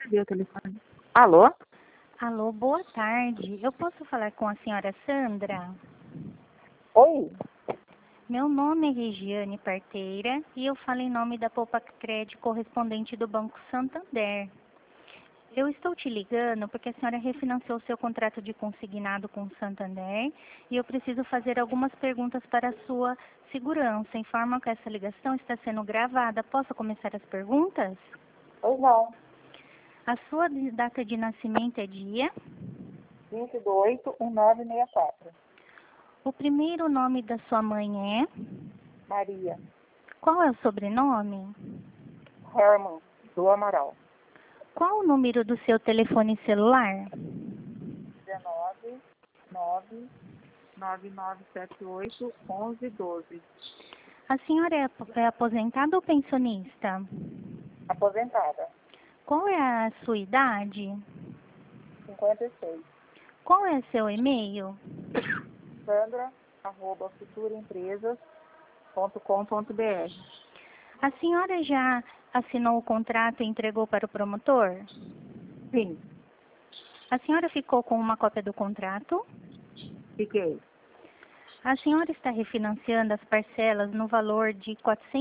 transferir o telefone. Alô? Alô, boa tarde. Eu posso falar com a senhora Sandra? Oi? Meu nome é Regiane Parteira e eu falo em nome da Poupa Crédito correspondente do Banco Santander. Eu estou te ligando porque a senhora refinanciou seu contrato de consignado com o Santander e eu preciso fazer algumas perguntas para a sua segurança. Informa que essa ligação está sendo gravada. Posso começar as perguntas? Pois não. A sua data de nascimento é dia? 22/1964. O primeiro nome da sua mãe é? Maria. Qual é o sobrenome? Herman, do Amaral. Qual o número do seu telefone celular? 19/9978/1112. A senhora é aposentada ou pensionista? Aposentada. Qual é a sua idade? 56. Qual é seu e-mail? Sandra@futuraempresas.com.br. A senhora já assinou o contrato e entregou para o promotor? Sim, A senhora ficou com uma cópia do contrato? fiquei. A senhora está refinanciando as parcelas no valor de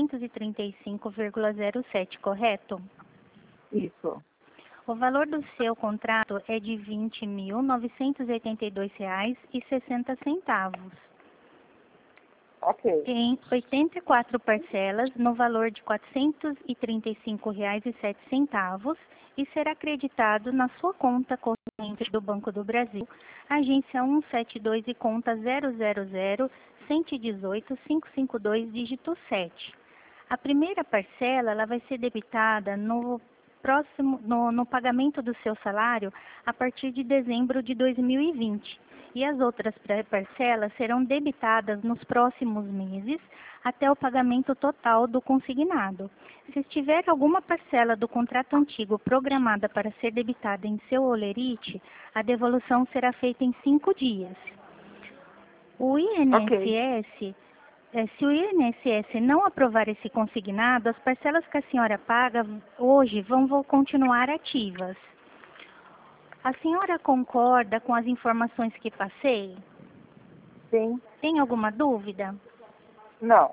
435,07, correto? Isso. O valor do seu contrato é de R$ 20.982,60. Ok. Em 84 parcelas, no valor de R$ 435,07, e será acreditado na sua conta corrente do Banco do Brasil, agência 172 e conta 000-118-552, dígito 7. A primeira parcela ela vai ser debitada no pagamento do seu salário a partir de dezembro de 2020. E as outras parcelas serão debitadas nos próximos meses até o pagamento total do consignado. Se tiver alguma parcela do contrato antigo programada para ser debitada em seu holerite, a devolução será feita em 5 dias. O INSS, se o INSS não aprovar esse consignado, as parcelas que a senhora paga hoje vão continuar ativas. A senhora concorda com as informações que passei? Sim. Tem alguma dúvida? Não.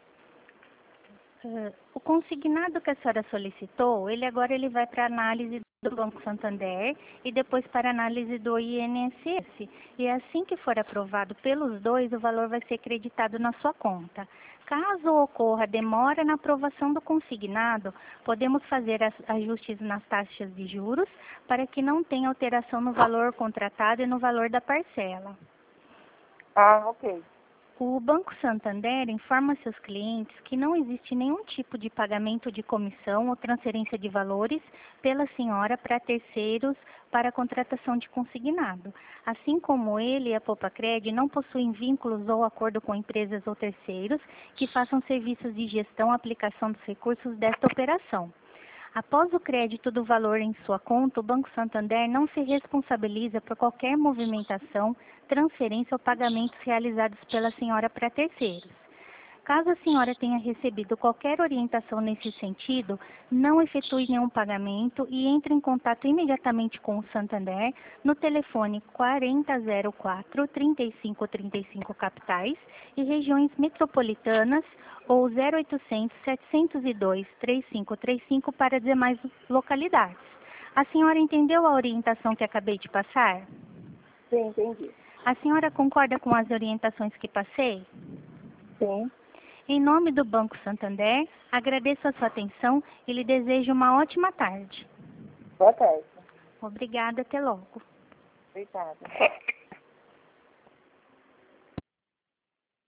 O consignado que a senhora solicitou, ele vai para análise do Banco Santander e depois para análise do INSS. E assim que for aprovado pelos dois, o valor vai ser creditado na sua conta. Caso ocorra demora na aprovação do consignado, podemos fazer ajustes nas taxas de juros para que não tenha alteração no valor contratado e no valor da parcela. Ah, ok. O Banco Santander informa seus clientes que não existe nenhum tipo de pagamento de comissão ou transferência de valores pela senhora para terceiros para a contratação de consignado. Assim como ele e a Popacred não possuem vínculos ou acordo com empresas ou terceiros que façam serviços de gestão e aplicação dos recursos desta operação. Após o crédito do valor em sua conta, o Banco Santander não se responsabiliza por qualquer movimentação, transferência ou pagamentos realizados pela senhora para terceiros. Caso a senhora tenha recebido qualquer orientação nesse sentido, não efetue nenhum pagamento e entre em contato imediatamente com o Santander no telefone 4004-3535 capitais e regiões metropolitanas ou 0800 702 3535 para demais localidades. A senhora entendeu a orientação que acabei de passar? Sim, entendi. A senhora concorda com as orientações que passei? Sim. Em nome do Banco Santander, agradeço a sua atenção e lhe desejo uma ótima tarde. Boa tarde. Obrigada, até logo. Obrigada.